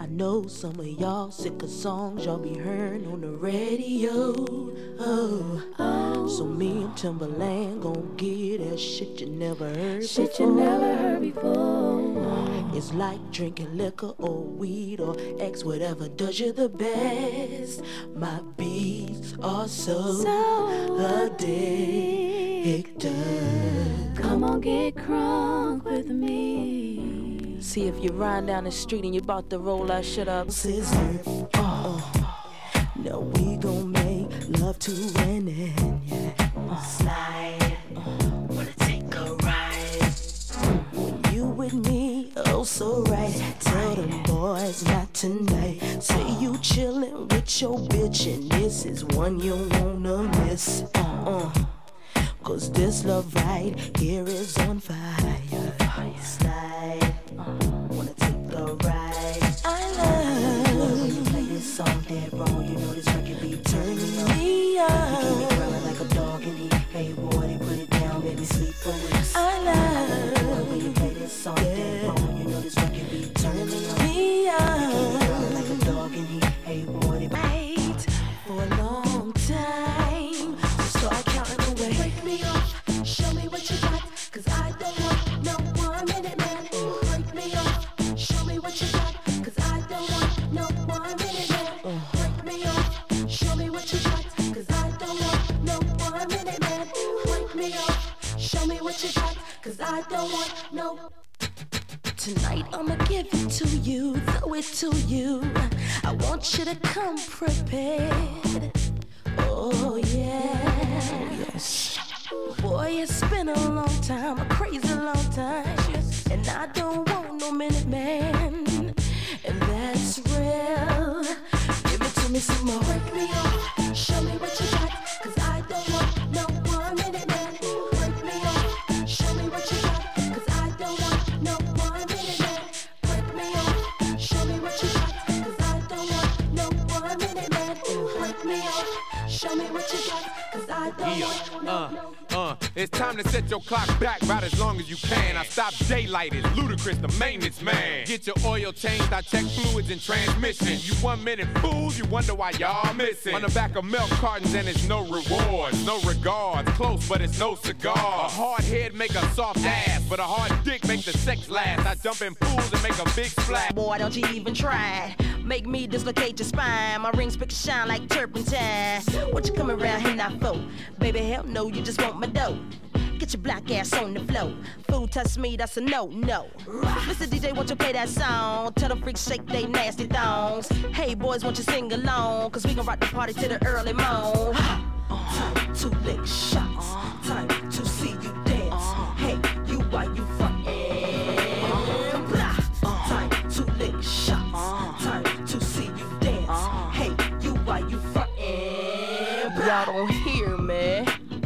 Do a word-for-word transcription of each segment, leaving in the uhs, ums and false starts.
I know some of y'all sick of songs y'all be hearing on the radio. Oh, oh. So me and Timberland gon' give that shit you never heard shit before. you never heard before. It's like drinking liquor or weed or X, whatever does you the best. My beats are so, so addicted. Come on, get crunk with me. See if you ride down the street and you about to roll that shit up. Scissor. Oh. Now we gon' make love to an end, yeah. Uh. Slide. Uh. Wanna take a ride. When you with me, oh so right. Tell them boys not tonight. Say you chillin' with your bitch and this is one you wanna miss. Uh. Uh. Cause this love right here is on fire. Slide. Wanna take a ride. I love when you play this song dead wrong. You know this record be turning me on. You keep me growling like a dog in heat. Hey boy, they put it down, baby, sleep for weeks. I love when you play this song dead wrong. You know this record be turning me on. You keep me growling like a dog in heat. Hey boy, they wait for a long time. So start counting away. Break me off, show me what you got. Cause I don't want no one minute man. Break me off, show me what you got. Cause I don't want no one minute man. Break me off, show me what you got. Cause I don't want no one minute man. Break me off, show me what you got. Cause I don't want no. Tonight I'ma give it to you, throw it to you. I want you to come prepared. Oh yeah. Yes. Boy, it's been a long time, a crazy long time. And I don't want no minute man. And that's real. Give it to me some more. Break me off, show me what you got. Cause I don't want no one minute man. Break me off, show me what you got. Cause I don't want no one minute man. Break me off, show me what you got. Cause I don't want no one minute man. Break me off, show me what you got. Cause I don't yeah. want no, uh. no. Uh, it's time to set your clock back about as long as you can. I stop daylight, it's Ludacris, the maintenance man. Get your oil changed, I check fluids and transmission. You one minute fools, you wonder why y'all missing. On the back of milk cartons and it's no rewards, no regards. Close, but it's no cigar. A hard head make a soft ass, but a hard dick make the sex last. I jump in pools and make a big splash. Boy, don't you even try. Make me dislocate your spine. My rings pick shine like turpentine. What you coming around here now for? Baby, hell no, you just want my dough. Get your black ass on the floor. Fool touch me, that's a no, no. Mister D J, won't you play that song? Tell the freaks shake they nasty thongs. Hey boys, won't you sing along? Cause we gon' rock the party to the early morn. Time to lick shots. Time to see you dance. Hey, you why you fucking blah. Time to lick shots. Time to see you dance. Hey, you why you fucking blah. Y'all don't hear me.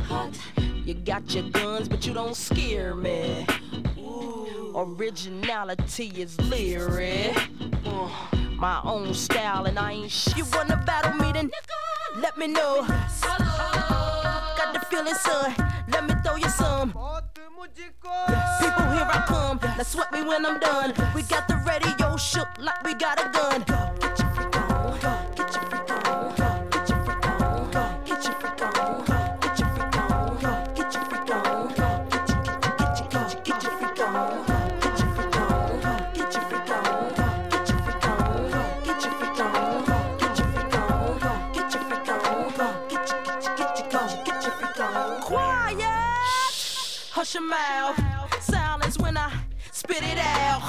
You got your guns, but you don't scare me. Ooh. Originality is lyric. Uh, my own style, and I ain't sh. You wanna battle me, then let me know. Got the feeling, son. Let me throw you some. People, here I come. Now sweat me when I'm done. We got the radio shook like we got a gun. Get your freak on. Get your freak on. Get your freak on. Get your freak on. Get your freak on. Get your freak on. Get your get your get your get your freak on. Get your freak on. Get your freak on. Get your freak on. Get your freak on. Get your freak on. Get your freak on. Get your get your get your get your freak on. Quiet. Hush your mouth. Silence when I spit it out.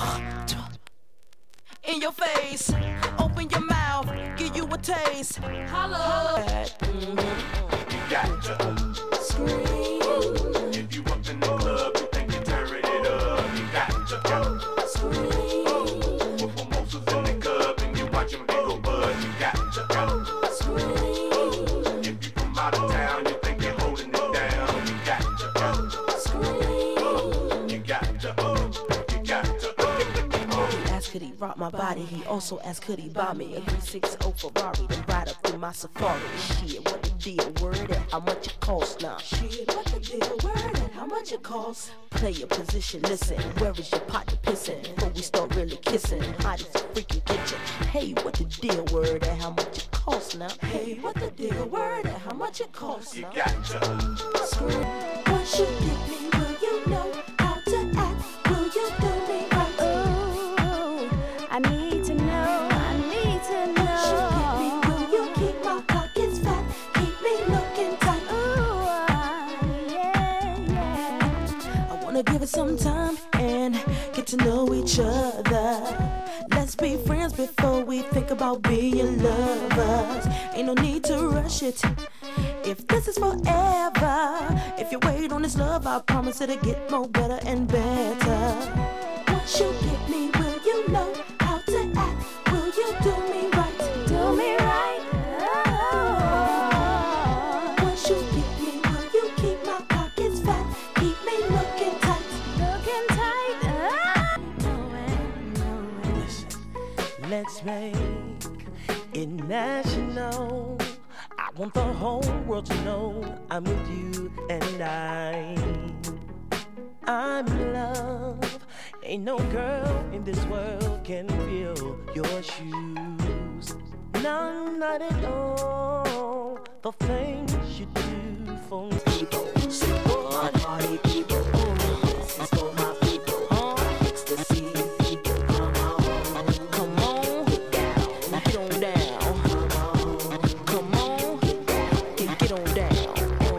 In your face. Open your mouth. Give you a taste. Hello. Mm-hmm. You got to Scream. if you up in the club, you think you turn it up. You got to Scream. With mimosas in the cup and you watch them go bud. You got to Scream. if you from out of town, you think you're holding it down. You got to Scream. You got to You got to asked could he rock my body. He also asked could he buy me a three sixty Ferrari to ride up through my safari. Shit, what the deal? Word and how much it costs now? Shit, what the deal? Word and how much it costs? Play your position, listen. Where is your pot to pissin'? Before we start really kissing, hot as a freaking kitchen. Hey, what the deal? Word and how much it costs now? Hey, what the deal? Word and how much it costs now? You got to. Screw. Once you get me, will you know how to act? Will you do me right? Oh, I need to know, I need to know. Once you get me, will you keep my pockets fat? Keep me looking tight. Ooh, uh, yeah, yeah. I wanna give it some time and get to know each other. Let's be friends before we think about being lovers. Ain't no need to rush it. If this is forever, if you wait on this love, I promise it'll get more better and better. Once you get me, will you know how to act? Will you do me right? Do me right. Oh, Once you get me, will you keep my pockets fat? Keep me looking tight. looking tight. Ah. Know it, know it. Listen, let's make it national. I want the whole world to know I'm with you and I. I'm in love. Ain't no girl in this world can fill your shoes. No, not at all. The things you do for me. People, say what? Party people. This is for my people. Uh, ecstasy. Come on, come on, get down, get on down. Come on, get, get on down.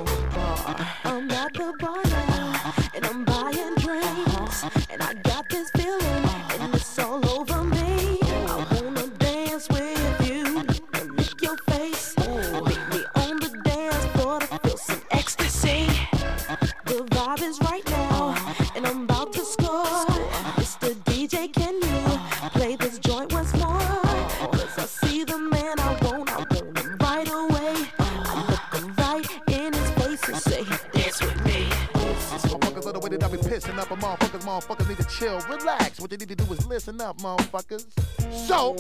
Uh, I'm at the bar now, and I'm buying drinks, and I got this feeling, and it's all over me. I wanna dance with you and lick your face. Meet me on the dance floor to feel some ecstasy. The vibe is right now, and I'm about to score. Mister D J, can you play this joint once more? Cause I see the man I want, I want him right away. I look him right in his face and say, dance with me. Motherfuckers are the way that I be pissing up a motherfuckers. Motherfuckers need to chill, relax. What they need to do is listen up, motherfuckers. So,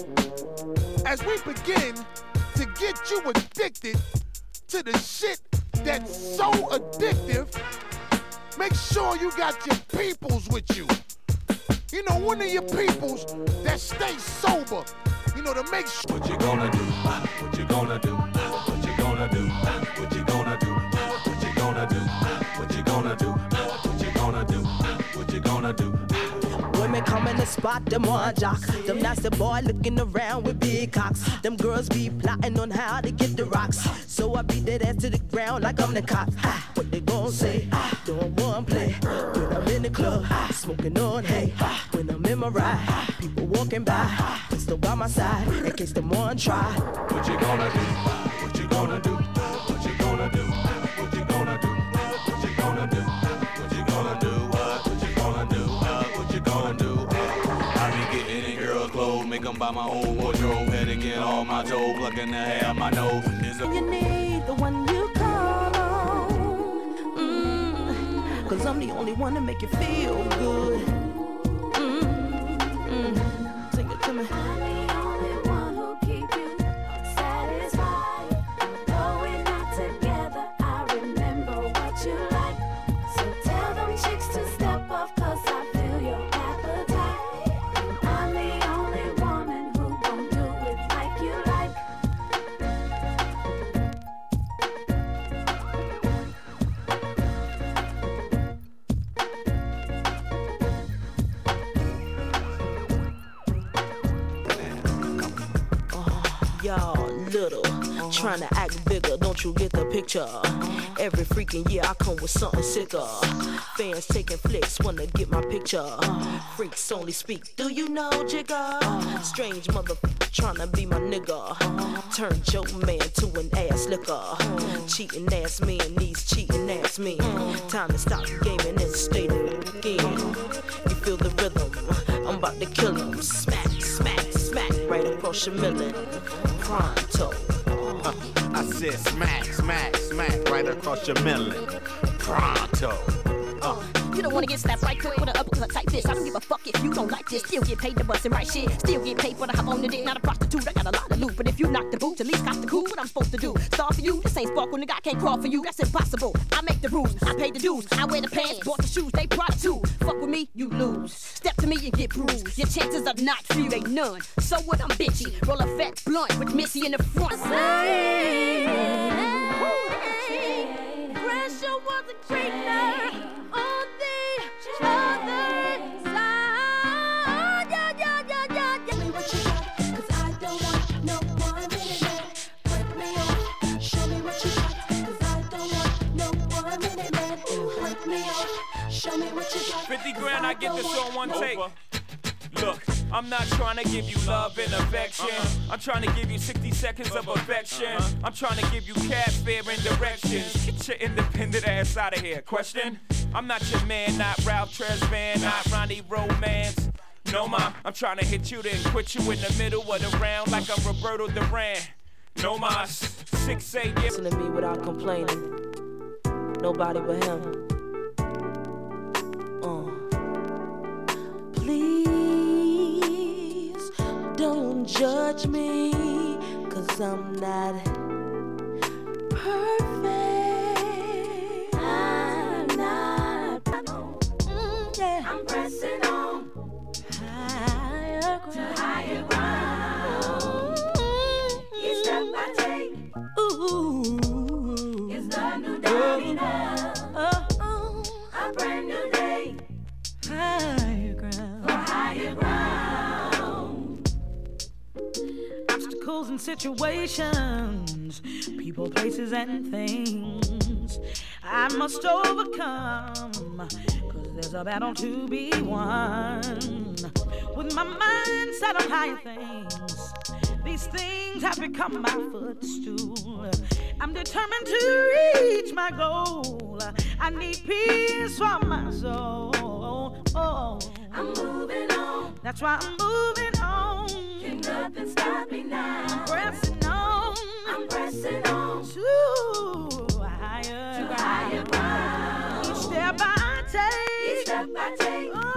as we begin to get you addicted to the shit that's so addictive, make sure you got your peoples with you. You know, one of your peoples that stay sober. You know, to make sure. What you gonna do? What you gonna do? What you gonna do? What you gonna do? What you gonna do? What you gonna do? What you gonna do? What you gonna do? Women come in the spot, them one jock. Them nasty boy looking around with big cocks. Them girls be plotting on how to get the rocks. So I beat that ass to the ground like I'm the cop. Ah, what they gon' say? Ah, doing one play. When I'm in the club, ah, smoking on hay. Ah, when I'm in my ride, people walking by, still by my side in case them one try. What you gonna do? What you gonna do? What you gonna do? What you gonna do? What you gonna do? What you gonna do? What? What you gonna do? What you gonna do? I be getting in girls' clothes, make them buy my own wardrobe, heading in all my dough, plucking the hair out my nose. Is a You need the one you call on. Mm, Cause I'm the only one to make you feel good. Mm, mm. Sing it to me. I'm the only one who keep you satisfied. Though we're not together, I remember what you like. So tell them chicks to step off, cause I feel your appetite. I'm the only woman who gon' do it like you like. Y'all little, trying to act bigger, don't you get the picture? Every freaking year I come with something sicker. Fans taking flicks, wanna get my picture. Freaks only speak, do you know Jigger? Strange motherfucker trying to be my nigga. Turned your man to an ass licker. Cheating ass men needs cheating ass men. Time to stop gaming and stay again. You feel the rhythm, I'm about to kill him. Smack, smack, smack, right across your melon. Pronto. I said smack, smack, smack right across your melon. Pronto. Uh, You don't wanna get slapped right quick with an uppercut type this. I don't give a fuck if you don't like this. Still get paid to bust and right shit. Still get paid for the hop on the dick. Not a prostitute, I got a lot of loot. But if you knock the boots, at least cop the cool. What I'm supposed to do? Star for you? This ain't sparkle, nigga. I can't crawl for you. That's impossible. I make the rules. I pay the dues. I wear the pants. Bought the shoes. They product too. Fuck with me, you lose. Step to me and get bruised. Your chances are not few. They none. So what? I'm bitchy. Roll a fat blunt with Missy in the front. Pressure wasn't greater on the other side. Yeah, yeah, yeah, yeah, yeah. Tell me what you got, 'cause I don't want no one minute man. Break me off, show me what you got, 'cause I don't want no one minute man. Break me off, show me what you got. fifty grand, I get this on one take. Look, I'm not trying to give you love and affection. Uh-huh. I'm trying to give you sixty seconds of affection. Uh-huh. I'm trying to give you cab fare and directions. Get your independent ass out of here. Question? I'm not your man, not Ralph Tresvant, not Ronnie Romance. No, ma, I'm trying to hit you then quit you in the middle of the round like I'm Roberto Duran. No, ma, six eight years. Listen to me without complaining. Nobody but him. Uh. Please don't judge me, 'cause I'm not perfect. I'm not. Mm, yeah. I'm pressing on higher ground. to higher ground. Mm-hmm. Each step I take, Ooh, is the new day now. oh, oh. A brand new day, Higher ground. for higher ground. Obstacles and situations, people, places, and things I must overcome, 'cause there's a battle to be won. With my mind set on higher things, these things have become my footstool. I'm determined to reach my goal. I need peace for my soul. Oh, I'm moving on, that's why I'm moving on. can nothing stop me now. I'm pressing on I'm pressing on to higher to ground. higher ground. Each step I take, Each step I take, oh,